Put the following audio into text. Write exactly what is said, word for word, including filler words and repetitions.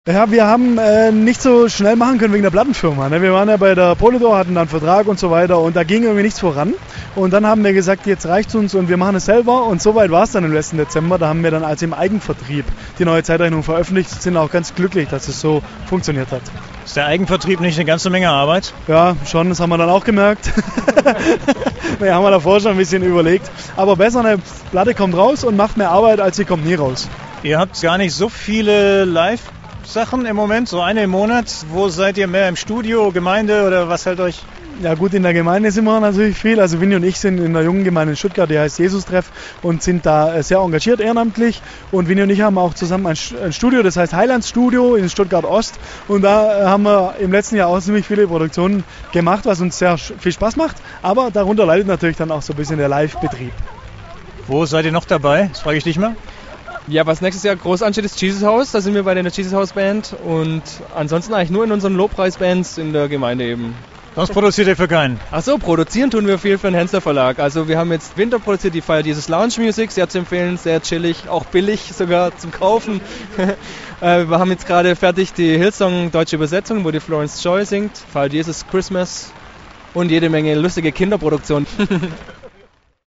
Ja, wir haben äh, nicht so schnell machen können wegen der Plattenfirma. Ne? Wir waren ja bei der Polydor, hatten dann einen Vertrag und so weiter und da ging irgendwie nichts voran. Und dann haben wir gesagt, jetzt reicht's uns und wir machen es selber. Und soweit war es dann im letzten Dezember. Da haben wir dann also im Eigenvertrieb die neue Zeitrechnung veröffentlicht. Sind auch ganz glücklich, dass es so funktioniert hat. Ist der Eigenvertrieb nicht eine ganze Menge Arbeit? Ja, schon, das haben wir dann auch gemerkt. Wir haben davor schon ein bisschen überlegt. Aber besser, eine Platte kommt raus und macht mehr Arbeit, als sie kommt nie raus. Ihr habt gar nicht so viele Live- Sachen im Moment, so eine im Monat. Wo seid ihr mehr im Studio, Gemeinde oder was hält euch? Ja gut, in der Gemeinde sind wir natürlich viel. Also Winnie und ich sind in der jungen Gemeinde in Stuttgart, die heißt Jesus-Treff und sind da sehr engagiert ehrenamtlich. Und Winnie und ich haben auch zusammen ein Studio, das heißt Highlands Studio in Stuttgart Ost. Und da haben wir im letzten Jahr auch ziemlich viele Produktionen gemacht, was uns sehr viel Spaß macht. Aber darunter leidet natürlich dann auch so ein bisschen der Live-Betrieb. Wo seid ihr noch dabei? Das frage ich dich mal. Ja, was nächstes Jahr groß ansteht, ist Jesus House. Da sind wir bei der Jesus House Band und ansonsten eigentlich nur in unseren Lobpreisbands in der Gemeinde eben. Sonst produziert ihr für keinen? Ach so, produzieren tun wir viel für den Hensler Verlag. Also wir haben jetzt Winter produziert, die feiert dieses Lounge Music, sehr zu empfehlen, sehr chillig, auch billig sogar zum Kaufen. Wir haben jetzt gerade fertig die Hillsong deutsche Übersetzung, wo die Florence Joy singt, feiert Jesus Christmas und jede Menge lustige Kinderproduktionen.